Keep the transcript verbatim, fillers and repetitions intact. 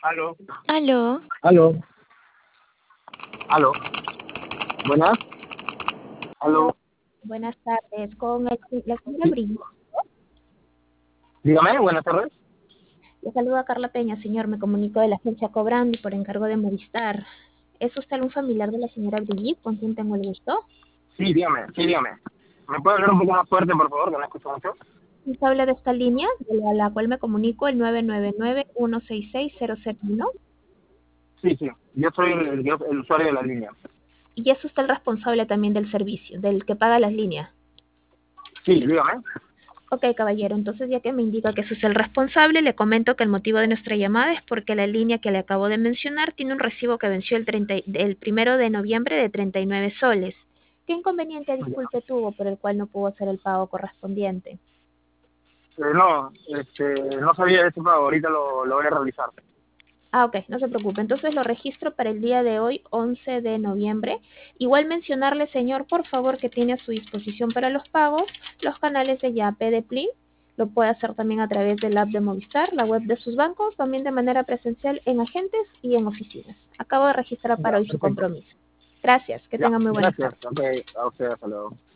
Aló, Aló, aló, aló. Buenas, aló, aló. buenas tardes. Con el- la señora Sí, Brigitte, dígame, buenas tardes. le saluda Carla Peña, señor. Me comunico de la agencia Cobrandi por encargo de Movistar. ¿Es usted un familiar de la señora Brigitte con quien tengo el gusto? Sí, dígame, sí, dígame. ¿Me puede hablar un poco más fuerte, por favor, que no escucho mucho? ¿Usted habla de esta línea, de la, la cual me comunico, el nueve nueve nueve, uno seis seis, cero cero uno? Sí, sí, yo soy el, yo- el usuario de la línea. Y es usted el responsable también del servicio, del que paga las líneas. Sí, dígame. Ok, caballero, entonces ya que me indica que ese es el responsable, le comento que el motivo de nuestra llamada es porque la línea que le acabo de mencionar tiene un recibo que venció el, treinta, y- el primero de noviembre de treinta y nueve soles. ¿Qué inconveniente, Ya. disculpe, tuvo por el cual no pudo hacer el pago correspondiente? Eh, no, este, no sabía de ese pago, ahorita lo, lo voy a realizar. Ah, ok, no se preocupe. Entonces lo registro para el día de hoy, once de noviembre. Igual mencionarle, señor, por favor, que tiene a su disposición para los pagos los canales de Yape, de Plin. Lo puede hacer también a través del app de Movistar, la web de sus bancos, también de manera presencial en agentes y en oficinas. Acabo de registrar para Ya, hoy su perfecto. compromiso. Gracias, que Ya, tenga muy buenas gracias. tardes. Ok, a usted, hasta luego.